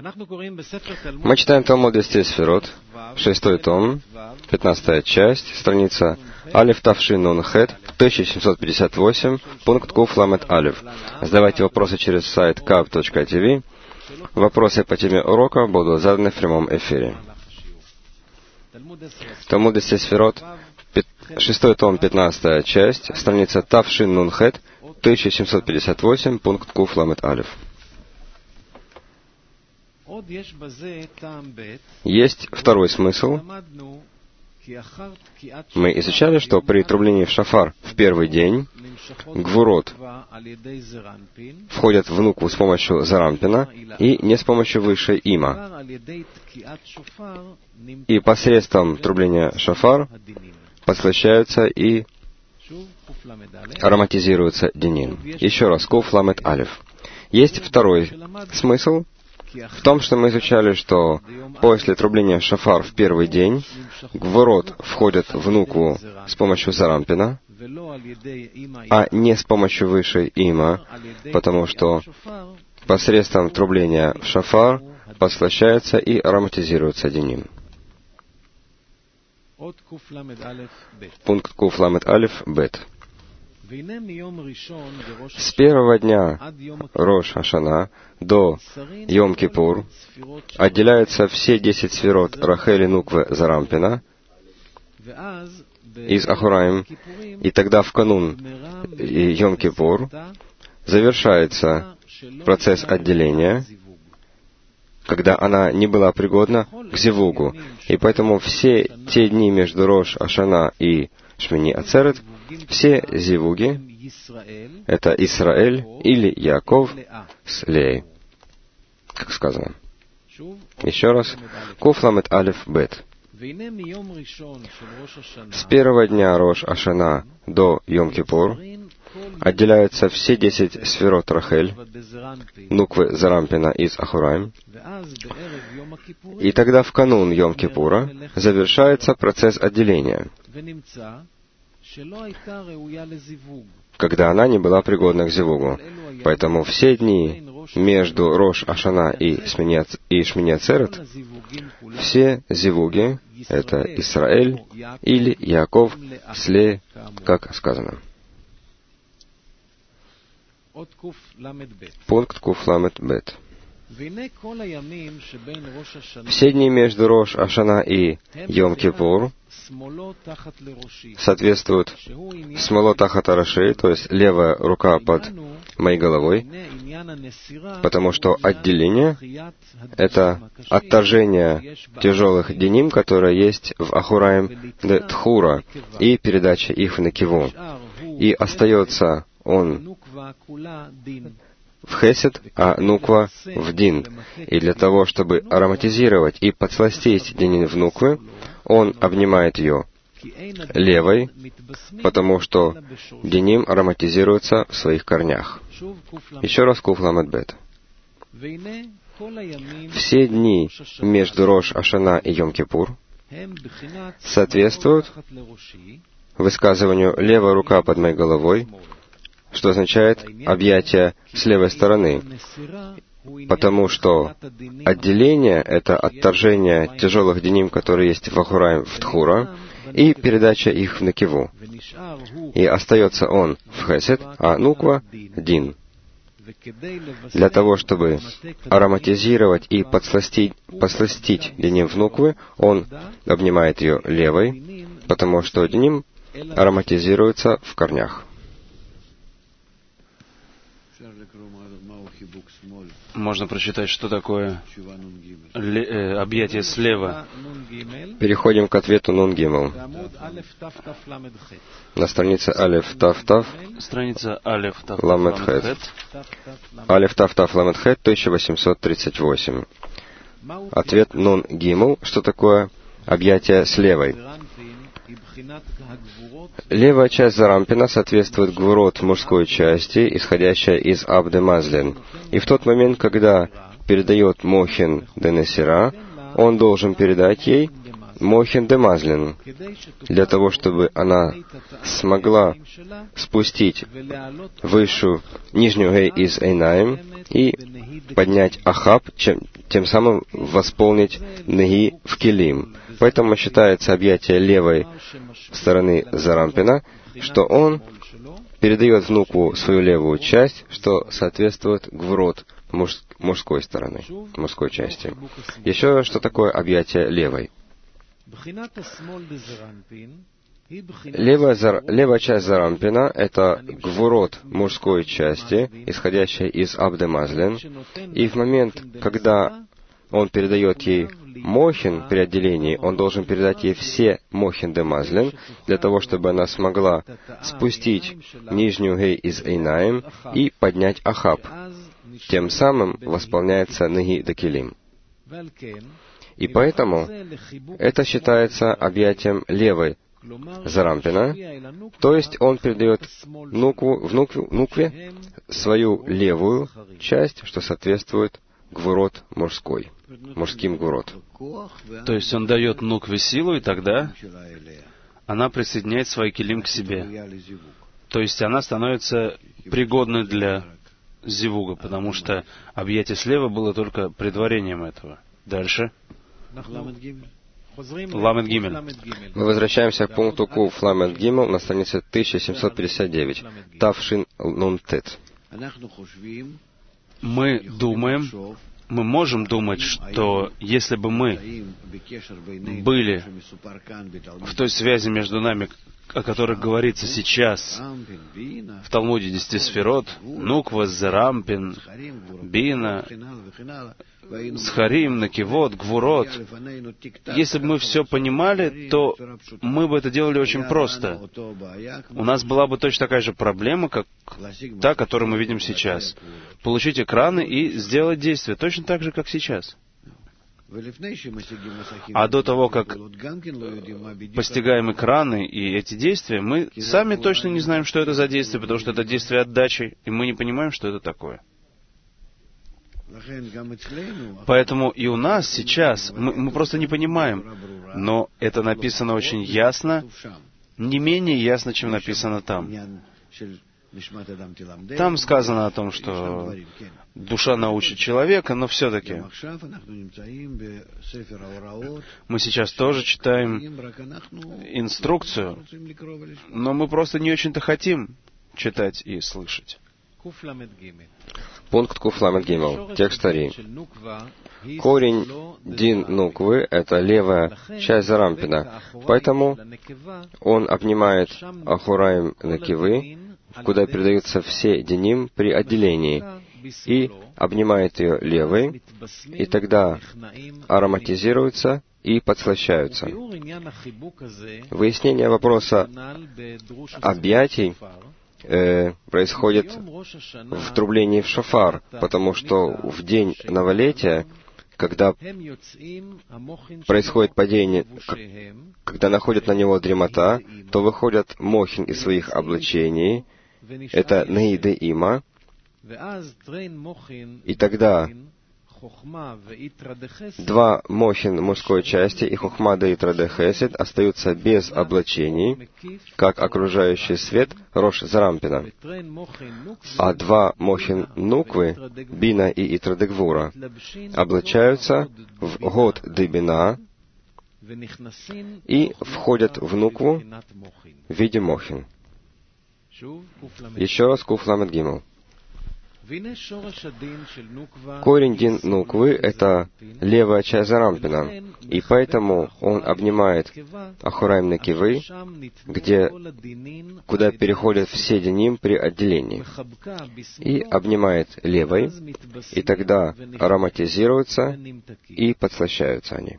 Мы читаем Талмуд 10 Сферот, 6 том, 15 часть, страница Алеф Тавшин Нун Хет, 1758, пункт Куф Ламет Алеф. Задавайте вопросы через сайт kav.tv. Вопросы по теме урока будут заданы в прямом эфире. Талмуд 10 Сферот, 6 том, 15 часть, страница Тавшин Нун Хет, 1758, пункт Куф Ламет Алеф. Есть второй смысл. Мы изучали, что при трублении в шафар в первый день гвурот входят в нукву с помощью зарампина и не с помощью высшей има. И посредством трубления шафар подслащаются и ароматизируются динин. Еще раз, куф ламет алеф. Есть второй смысл в том, что мы изучали, что после трубления шафар в первый день гвурот входят в нукву с помощью зарампина, а не с помощью высшей има, потому что посредством трубления в шафар подслащается и ароматизируется динин. Пункт Куф Ламет Алеф Бет. С первого дня Рош Ашана до Йом-Кипур отделяются все 10 сферот Рахели Нуквы Зарампина из Ахураим, и тогда в канун Йом-Кипур завершается процесс отделения, когда она не была пригодна к зивугу. И поэтому все те дни между Рош Ашана и Шмини Ацерет, все зивуги — это Исраэль или Яков с Леей, как сказано. Еще раз. Куф Ламет Алеф Бет. С первого дня Рош Ашана до Йом-Кипур отделяются все 10 сферот Рахель, нуквы Зарампина из Ахураим, и тогда в канун Йом-Кипура завершается процесс отделения, когда она не была пригодна к зивугу. Поэтому все дни между Рош Ашана и Шмини Ацерет, все зивуги — это Исраэль или Яков с Леей, как сказано. Пункт Куф Ламет Бет. Все дни между Рош Ашана и Йом-Кипур соответствуют смоло тахат араши, то есть левая рука под моей головой, потому что отделение — это отторжение тяжелых деним, которые есть в Ахураим де Тхура, и передача их в Некиву. И остается он в хесед, а нуква в дин. И для того, чтобы ароматизировать и подсластить динин в нуквы, он обнимает ее левой, потому что диним ароматизируется в своих корнях. Еще раз Куф Ламет Бет. Все дни между Рош Ашана и Йом-Кипур соответствуют высказыванию «левая рука под моей головой», что означает объятие с левой стороны, потому что отделение — это отторжение тяжелых деним, которые есть в Ахураим в Тхура, и передача их в Некиву. И остается он в Хесед, а нуква — дин. Для того, чтобы ароматизировать и подсластить деним в нуквы, он обнимает ее левой, потому что деним ароматизируется в корнях. Можно прочитать, что такое объятие слева. Переходим к ответу Нун Гимел. На странице Алеф Тав Тав. Страница Алеф Тав Ламет Хет. Алеф Тав Тав Ламет Хет, 1838. Ответ Нун Гимел. Что такое объятие с левой? Левая часть зарампина соответствует гвурот мужской части, исходящей из Абде Мазлин. И в тот момент, когда передает Мохин де Несира, он должен передать ей Мохин Демазлин, для того, чтобы она смогла спустить нижнюю Гей из Эйнаим и поднять Ахаб, тем самым восполнить Неги в Келим. Поэтому считается объятие левой стороны Зарампина, что он передает внуку свою левую часть, что соответствует Гвурот мужской стороны, мужской части. Еще что такое объятие левой? Левая часть Зарампина — это Гвурот мужской части, исходящая из Абдемазлин, и в момент, когда он передает ей Мохин при отделении, он должен передать ей все Мохин Демазлин, для того, чтобы она смогла спустить нижнюю Гей из Эйнаим и поднять Ахаб. Тем самым восполняется Неги Декелим. И поэтому это считается объятием левой Зарампина, то есть он передает внукве свою левую часть, что соответствует Гвурот мужским Гвурот. То есть он дает нукве силу, и тогда она присоединяет свой келим к себе. То есть она становится пригодной для зивуга, потому что объятие слева было только предварением этого. Дальше. Ламед Гимель. Мы возвращаемся к пункту Куф Ламед Гимел на странице 1759. Тавшин Нун Тет. Мы можем думать, что если бы мы были в той связи между нами, о которой говорится сейчас в Талмуде 10 сферот, Нуква, Зарампин, Бина, Схарим, Накивот, Гвурот. Если бы мы все понимали, то мы бы это делали очень просто. У нас была бы точно такая же проблема, как та, которую мы видим сейчас. Получить экраны и сделать действие точно так же, как сейчас. А до того, как постигаем экраны и эти действия, мы сами точно не знаем, что это за действие, потому что это действие отдачи, и мы не понимаем, что это такое. Поэтому и у нас сейчас, мы просто не понимаем, но это написано очень ясно, не менее ясно, чем написано там. Там сказано о том, что душа научит человека, но все-таки мы сейчас тоже читаем инструкцию, но мы просто не очень-то хотим читать и слышать. Пункт Куф Ламед Гимел. Текст Ари. Корень Дин Нуквы — это левая часть Зарампина, поэтому он обнимает Ахураим Накивы, куда передаются все Диним при отделении, и обнимает ее левой, и тогда ароматизируются и подслащаются. Выяснение вопроса объятий происходит в трублении в шофар, потому что в день новолетия, когда происходит падение, когда находит на него дремота, то выходят мохин из своих облачений, это Неиде Има, и тогда два мохин мужской части и Хохма де Итраде Хесед остаются без облачений, как окружающий свет Рош Зарампина. А два мохин Нуквы, Бина и Итраде Гвура, облачаются в Год де Бина и входят в Нукву в виде мохин. Еще раз Куф Ламед Гимел. Корень Дин Нуквы — это левая часть Зарампина, и поэтому он обнимает Ахураим Накивы, куда переходят все Диним при отделении, и обнимает левой, и тогда ароматизируются и подслащаются они.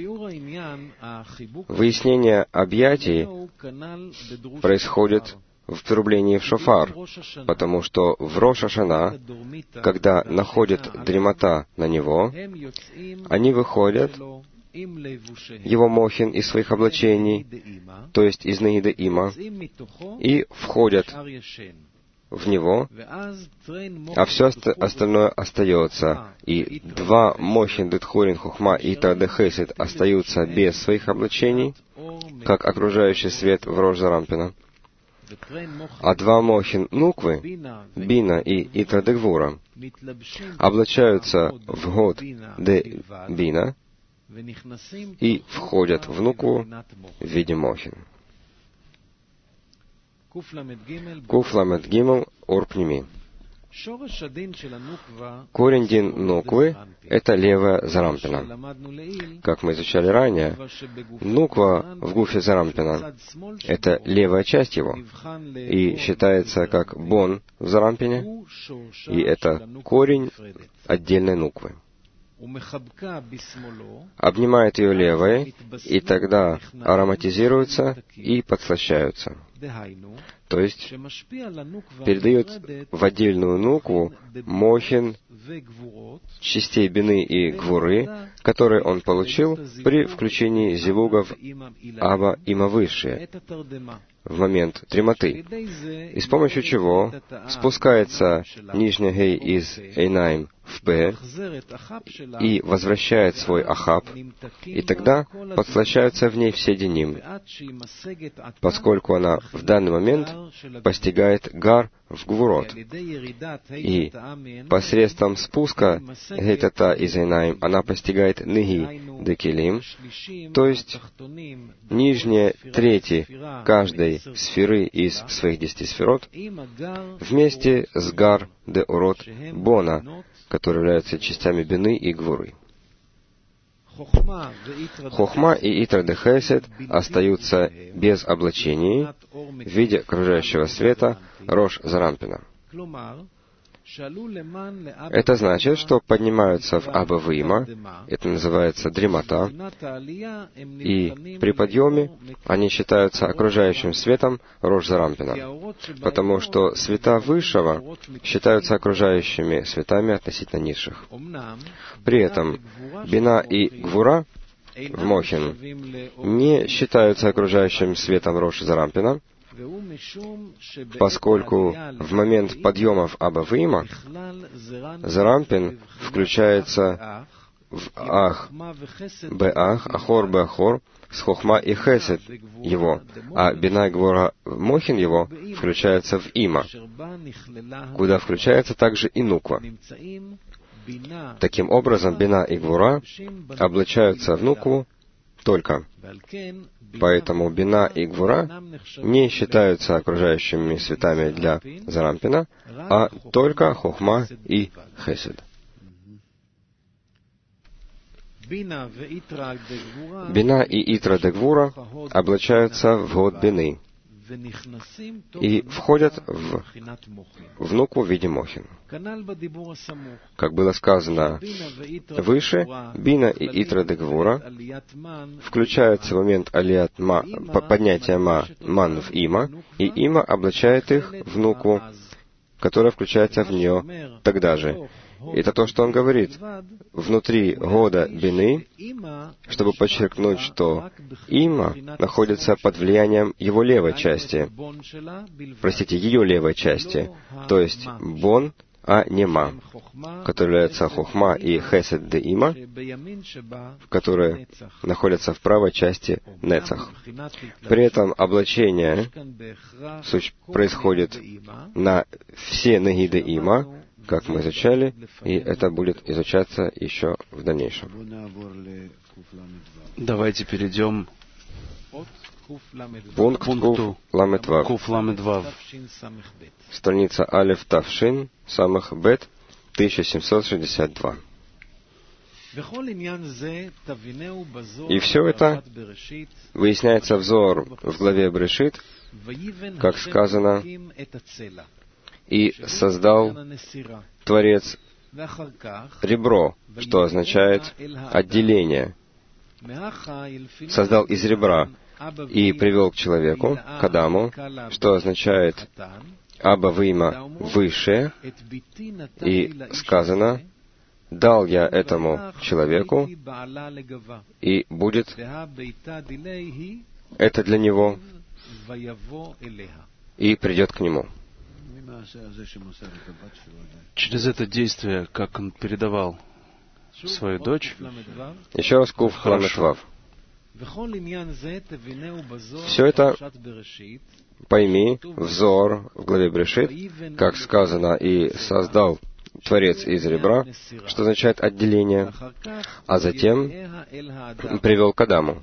Выяснение объятий происходит в трублении в шофар, потому что в Рош ха-Шана, когда находит дремота на него, они выходят, его мохин из своих облачений, то есть из Неиде Има, и входят в него, а все остальное остается. И два мохин дет хорин хухма и итра де хесед остаются без своих облачений, как окружающий свет в рож Зарампина. А два мохин нуквы, бина и итра де гвура, облачаются в год де бина и входят в нукву в виде мохин. Куф ламет гимел орпними. Корень дин нуквы — это левая Зарампина. Как мы изучали ранее, нуква в гуфе Зарампина — это левая часть его, и считается как бон в Зарампине, и это корень отдельной нуквы. Обнимает ее левой, и тогда ароматизируются и подслащаются. То есть передает в отдельную нукву мохин частей бины и гвуры, которые он получил при включении зивугов Аба Има Высшие в момент дремоты, и с помощью чего спускается нижняя гей из Эйнаим в П и возвращает свой ахаб, и тогда подслащаются в ней все деним, поскольку она в данный момент постигает гар в гвурот. И посредством спуска гейтата из Эйнаим она постигает ныги декелим, то есть нижние трети каждой сферы из своих 10 сферот, вместе с гар де урот бона, которые являются частями бины и гвуры. Хохма и итра де хесед остаются без облачений в виде окружающего света рож Зарампина. Это значит, что поднимаются в Аба Вима, это называется дремота, и при подъеме они считаются окружающим светом рож Зарампина, потому что света высшего считаются окружающими светами относительно низших. При этом бина и гвура в мохин не считаются окружающим светом рож Зарампина, поскольку в момент подъема в Аба Вима Зарампин включается в Ах, Беах, Ахор, Беахор, с Хохма и Хесед его, а Бина и Гвура Мохин его включается в Има, куда включается также и Нуква. Таким образом, Бина и Гвура облачаются в Нукву только. Поэтому Бина и Гвура не считаются окружающими светами для Зарампина, а только Хохма и Хесед. Бина и Итра де Гвура облачаются в год Бины и входят в нукву в виде мохин. Как было сказано выше, Бина и Итра де Гвура включаются в момент поднятия ман в Има, и Има облачает их в нукву, которая включается в нее тогда же. Это то, что он говорит. Внутри года Бины, чтобы подчеркнуть, что Има находится под влиянием его левой части, ее левой части, то есть Бон, а не Ма, который является Хохма и Хесед де Има, которые находятся в правой части Нецах. При этом облачение происходит на все ноги де Има, как мы изучали, и это будет изучаться еще в дальнейшем. Давайте перейдем к пункту Ламетвав. Куф Ламетвав. Страница Алеф Тавшин, Самах Бет, 1762. И все это выясняется взор в главе Брешит, как сказано, «И создал Творец ребро», что означает отделение. Создал из ребра и привел к человеку, к Адаму, что означает Аба Вима высшее, и сказано, дал я этому человеку, и будет это для него, и придет к нему. Через это действие, как он передавал свою дочь, еще раз Кув Ламет Вав. Все это пойми, взор в главе Брешит, как сказано, и создал Творец из ребра, что означает отделение, а затем привел к Адаму.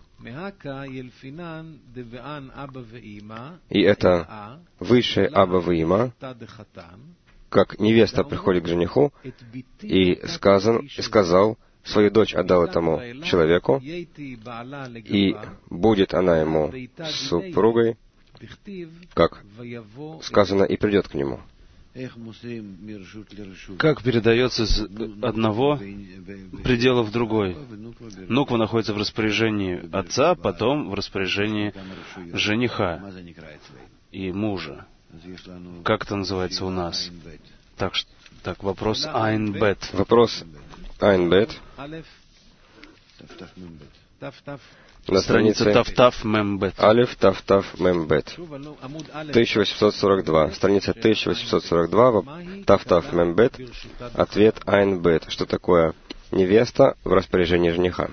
И это высшее Аба Виима, как невеста приходит к жениху, и сказал, свою дочь отдал этому человеку, и будет она ему супругой, как сказано, и придет к нему. Как передается с одного предела в другой? Нуква находится в распоряжении отца, потом в распоряжении жениха и мужа. Как это называется у нас? Так, вопрос Айн-Бет. Вопрос Айн-Бет. На странице Таф-Таф Мем-Бет. Алеф Таф-Таф Мем-Бет. 1842. Страница 1842. Таф-Таф Мем-Бет. Ответ Айн-Бет. Что такое невеста в распоряжении жениха?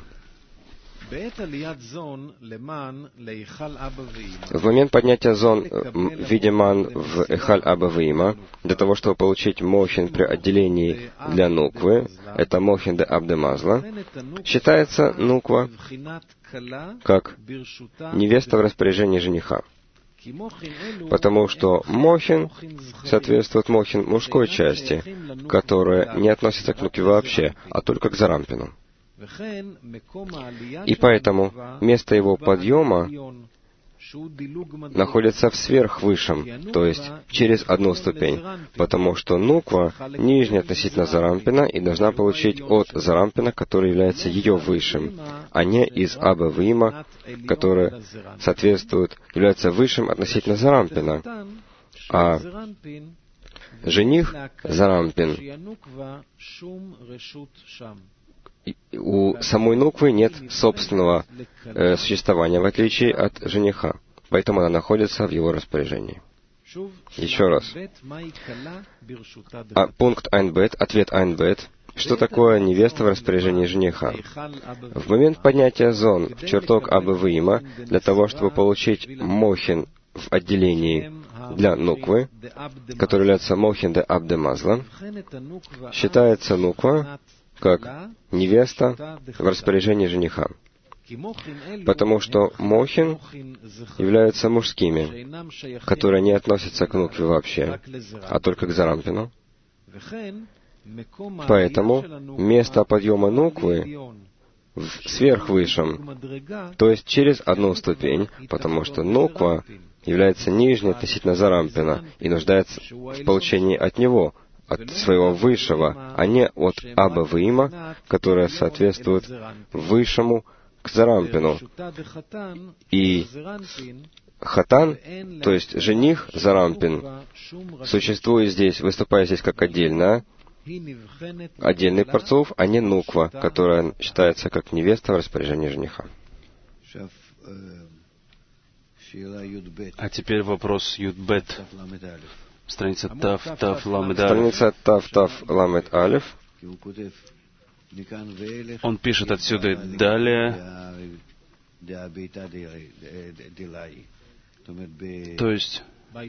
В момент поднятия зон в виде ман в Эхаль Аба Виима, для того, чтобы получить мохин при отделении для нуквы, это мохин де Абде Мазла, считается нуква как невеста в распоряжении жениха. Потому что мохин соответствует мохин мужской части, которая не относится к нукве вообще, а только к зарампину. И поэтому место его подъема находится в сверхвысшем, то есть через одну ступень, потому что нуква нижняя относительно зарампина и должна получить от зарампина, который является ее высшим, а не из Аба Виима, который соответствует, является высшим относительно зарампина, а жених зарампин. У самой нуквы нет собственного существования, в отличие от жениха. Поэтому она находится в его распоряжении. Еще раз. Пункт Айн-Бет, ответ Айн-Бет. Что такое невеста в распоряжении жениха? В момент поднятия зон в чертог Аба Виима, для того, чтобы получить мохин в отделении для нуквы, который является мохин де Абде Мазла, считается нуква как невеста в распоряжении жениха. Потому что мохин являются мужскими, которые не относятся к нукве вообще, а только к зарампину. Поэтому место подъема нуквы в сверхвысшем, то есть через одну ступень, потому что нуква является нижней относительно зарампина и нуждается в получении от него, от своего высшего, а не от Аба Виима, которое соответствует высшему к зарампину. И хатан, то есть жених зарампин, существует здесь, выступая здесь как отдельный парцуф, а не нуква, которая считается как невеста в распоряжении жениха. А теперь вопрос Юд-Бет. Страница Таф Ламед Алеф. Страница Таф Ламед Алеф. Он пишет отсюда далее. То есть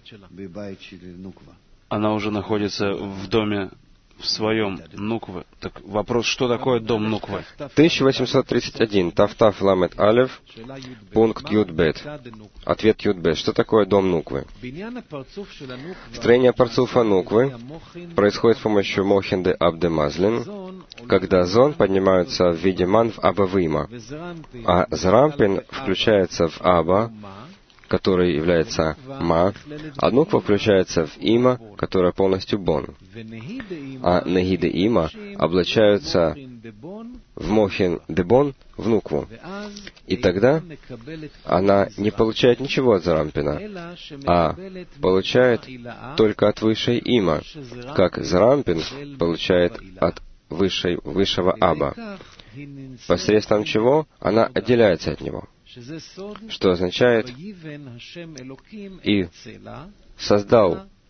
она уже находится в доме в своем нукве. Так вопрос, что такое дом нуквы? 1831. Таф Ламед Алеф. Пункт Юд-Бет. Ответ Юд-Бет. Что такое дом нуквы? Строение парцуфа нуквы происходит с помощью мохин де Абде Мазлин, когда зон поднимаются в виде ман в Аба Виима, а зарампин включается в Аба, который является Ма, а нуква включается в Има, которая полностью Бон. А Нагиды Има облачаются в Мохин Дебон, в нукву. И тогда она не получает ничего от зарампина, а получает только от высшей Има, как зарампин получает от высшего Аба, посредством чего она отделяется от него. Что означает, и создал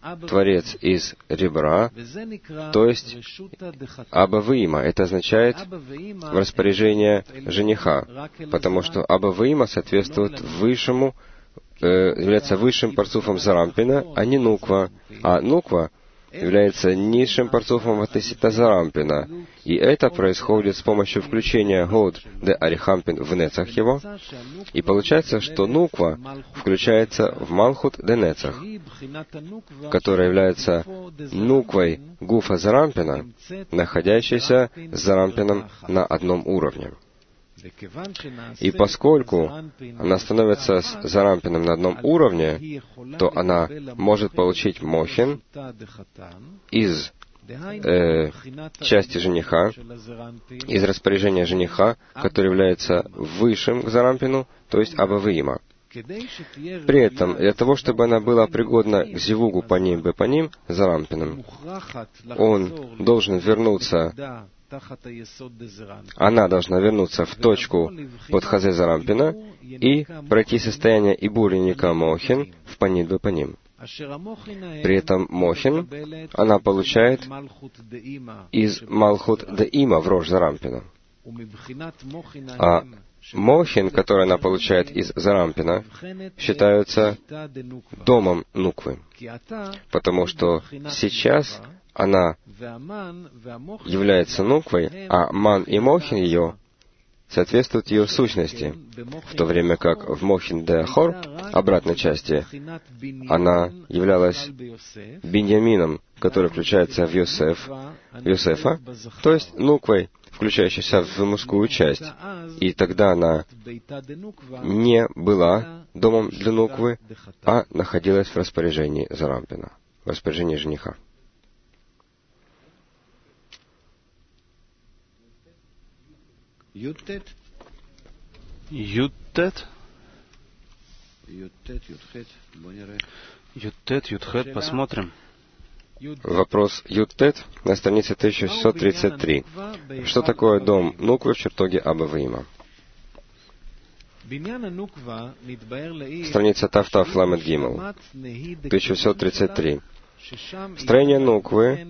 творец из ребра, то есть Аба Виима. Это означает в распоряжение жениха, потому что Аба Виима соответствует высшему, является высшим парцуфом Зарампина, а не Нуква. А Нуква является низшим парцуфом относительно Зарампина. И это происходит с помощью включения Год де Арихампин в нецах его. И получается, что Нуква включается в Малхут де Нецах, которая является Нуквой Гуфа Зарампина, находящейся с Зарампином на одном уровне. И поскольку она становится с Зарампином на одном уровне, то она может получить мохин из части жениха, из распоряжения жениха, который является высшим к Зарампину, то есть Аба Виима. При этом, для того, чтобы она была пригодна к зивугу по ним бы по ним, Зарампином, он должен вернуться, она должна вернуться в точку под Хазе Зарампина и пройти состояние Ибуриника Мохин в Панид бы по ним. При этом Мохин она получает из Малхут де Има в Рош Зарампина. А Мохин, который она получает из Зарампина, считаются домом Нуквы, потому что сейчас она является Нуквой, а Ман и Мохин ее соответствуют ее сущности, в то время как в Мохин де Ахор, обратной части, она являлась Биньямином, который включается в Йосефа, то есть Нуквой, включающейся в мужскую часть. И тогда она не была домом для Нуквы, а находилась в распоряжении Зарампина, в распоряжении жениха. Ютет. Ютет, Ютхет, посмотрим. Вопрос Ютет на странице 1633. Что такое дом Нуквы в чертоге Аба Виима? Страница Тафтаф Ламед Гимел, 1633. Строение Нуквы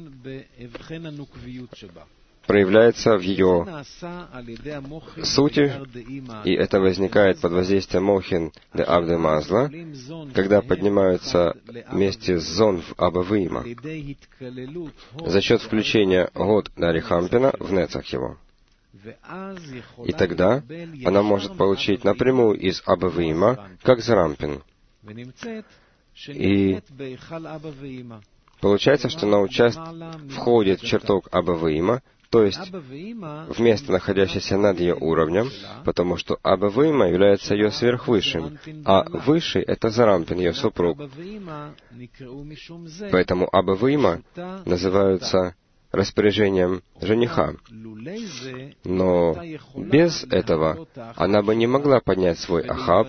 проявляется в ее сути, и это возникает под воздействием Мохин де Абде Мазла, когда поднимаются вместе с Зон в Аба Виима, за счет включения Год де Арихампина в нецах его. И тогда она может получить напрямую из Аба Виима, как Зарампин. И получается, что она входит в чертог Аба Виима, то есть в место, находящееся над ее уровнем, потому что Аба Виима является ее сверхвысшим, а высший — это Зарампин, ее супруг. Поэтому Аба Виима называются распоряжением жениха. Но без этого она бы не могла поднять свой Ахаб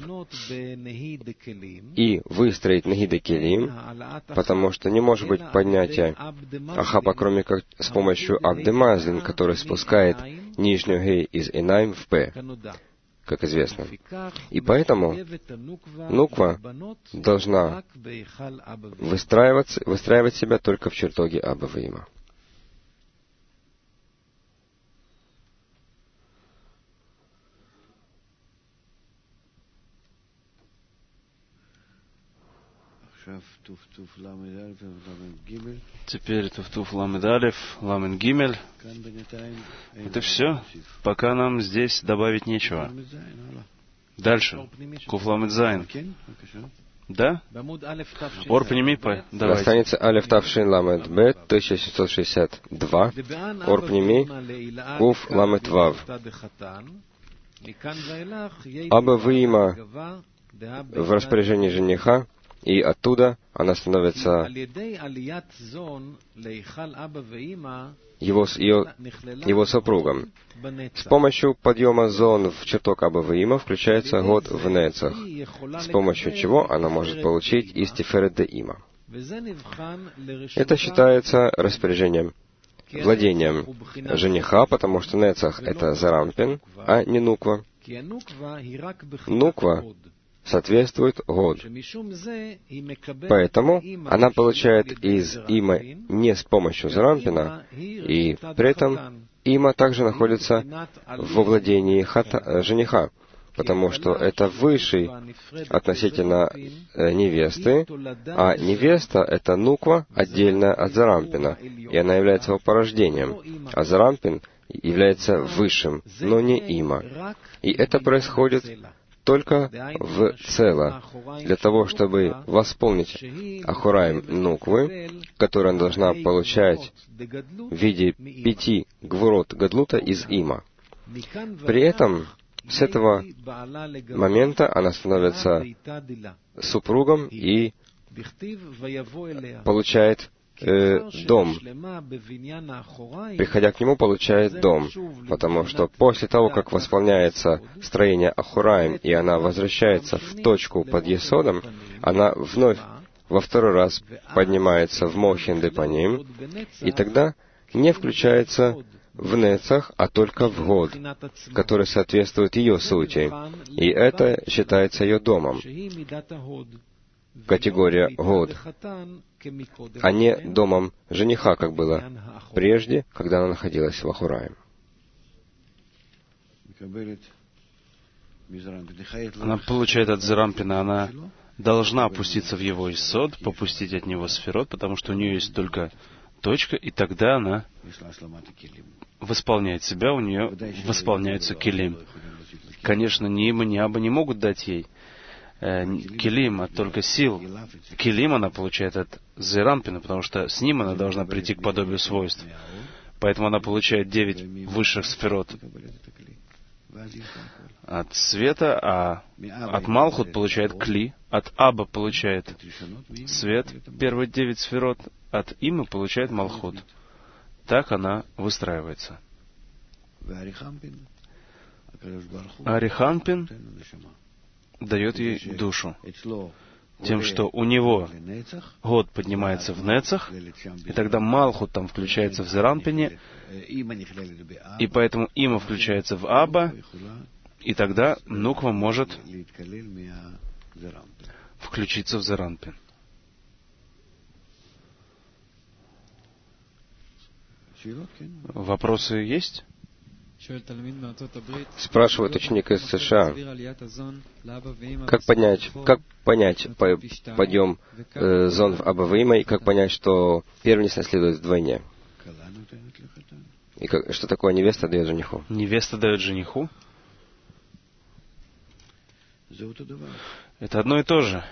и выстроить Нагида Келим, потому что не может быть поднятия Ахаба, кроме как с помощью Абде Мазлин, который спускает нижнюю Гей из Инайм в П, как известно. И поэтому Нуква должна выстраивать себя только в чертоге Аба Виима. Теперь Туф-Туф Ламед Алеф, Ламен Гимель. Это все. Пока нам здесь добавить нечего. Дальше. Куф Ламед Зайн. Да? Ор Пними, на странице Алеф Тавшин Ламед Б, 1662. Ор Пними, Куф Ламед Вав. Аба Виима в распоряжении жениха, и оттуда она становится его супругом. С помощью подъема Зон в чертог Аба Виима включается Год в нецах, с помощью чего она может получить из Тиферет де Има. Это считается распоряжением, владением жениха, потому что нецах — это Зарампин, а не Нуква. Нуква соответствует год. Поэтому она получает из има не с помощью зарампина, и при этом има также находится во владении жениха, потому что это высший относительно невесты, а невеста — это нуква, отдельная от зарампина, и она является его порождением, а зарампин является высшим, но не има. И это происходит только в цело, для того, чтобы восполнить Ахураим нуквы, которые она должна получать в виде 5 гвурот гадлута из има. При этом с этого момента она становится супругом и получает дом. Приходя к нему, получает дом, потому что после того, как восполняется строение Ахураим, и она возвращается в точку под Есодом, она вновь во второй раз поднимается в Мохин Депаним, и тогда не включается в Нецах, а только в год, который соответствует ее сути, и это считается ее домом. Категория год, а не домом жениха, как было прежде, когда она находилась в Ахураим. Она получает от зарампина, она должна опуститься в его исод, попустить от него сферот, потому что у нее есть только точка, и тогда она восполняет себя, у нее восполняются келим. Конечно, ни има, ни аба не могут дать ей келим, а только сил. Келим она получает от зарампина, потому что с ним она должна прийти к подобию свойств. Поэтому она получает 9 высших сферот от света, а от Малхут получает кли, от Аба получает свет, первые 9 сферот, от Имы получает Малхут. Так она выстраивается. Ариханпин дает ей душу тем, что у него год поднимается в Нецах, и тогда Малхут там включается в Зарампине, и поэтому Има включается в Аба, и тогда Нуква может включиться в Зарампин. Вопросы есть? Спрашивает ученик из США, как понять подъем зон в Аба Вима, и как понять, что первенец наследует вдвойне? И что такое невеста дает жениху? Невеста дает жениху? Это одно и то же.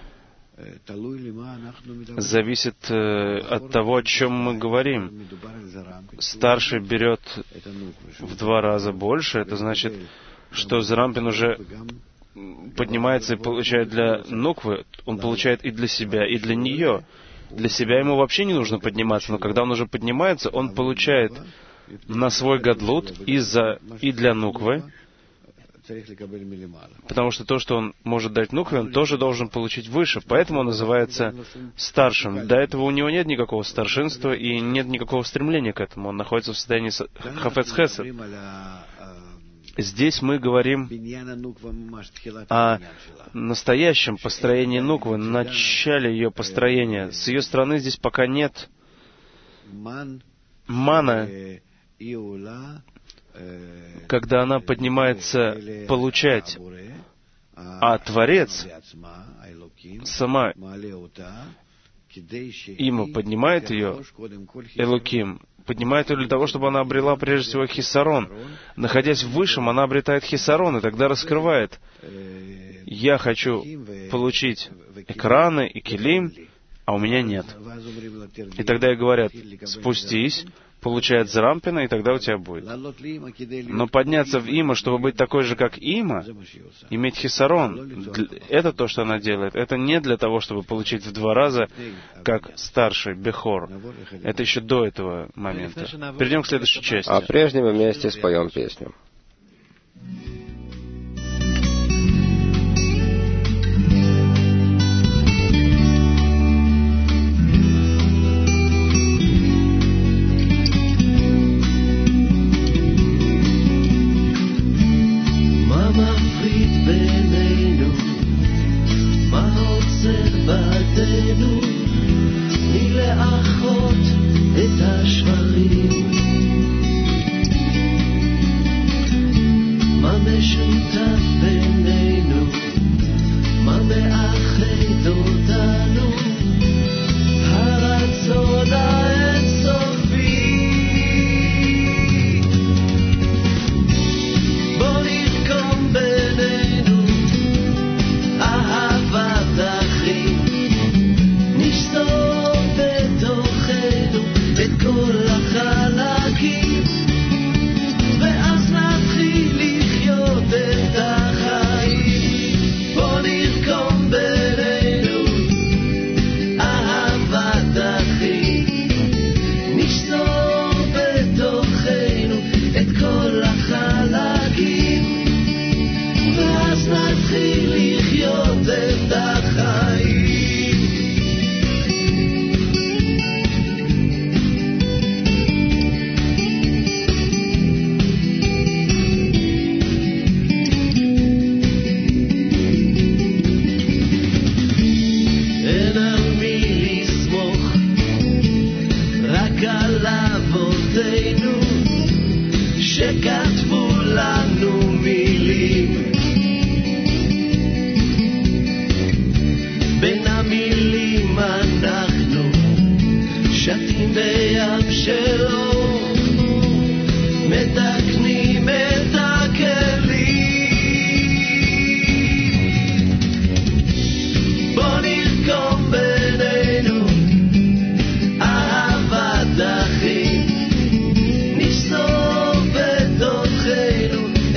Зависит от того, о чем мы говорим. Старший берет в 2 раза больше, это значит, что Зарампин уже поднимается и получает для Нуквы, он получает и для себя, и для нее. Для себя ему вообще не нужно подниматься, но когда он уже поднимается, он получает на свой гадлут и для Нуквы, потому что то, что он может дать Нукве, он тоже должен получить выше. Поэтому он называется старшим. До этого у него нет никакого старшинства и нет никакого стремления к этому. Он находится в состоянии хафец хесед. Здесь мы говорим о настоящем построении Нуквы, начале ее построения. С ее стороны здесь пока нет мана, когда она поднимается получать, а Творец сама Има поднимает ее, Элоким, поднимает ее для того, чтобы она обрела прежде всего хисарон. Находясь в высшем, она обретает хисарон, и тогда раскрывает: я хочу получить экраны и килим, а у меня нет. И тогда ей говорят: спустись, получает Зарампина, и тогда у тебя будет. Но подняться в Има, чтобы быть такой же, как Има, иметь хисарон, это то, что она делает. Это не для того, чтобы получить в 2 раза, как старший Бехор. Это еще до этого момента. Перейдем к следующей части. А прежде мы вместе споем песню.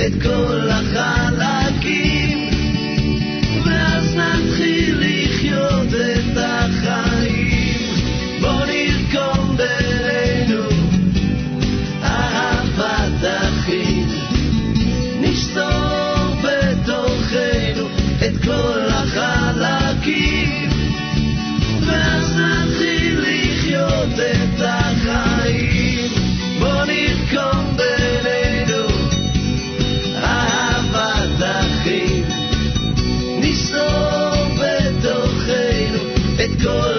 את כל החלקים, ואז נתחיל לחיות את החיים. בוא נרקום בינינו אהבת אחים, נשזור בתוכנו את כל החלקים, ואז נתחיל לחיות את החיים. בוא נרקום בינינו אהבת אחים, נשזור בתוכנו את כל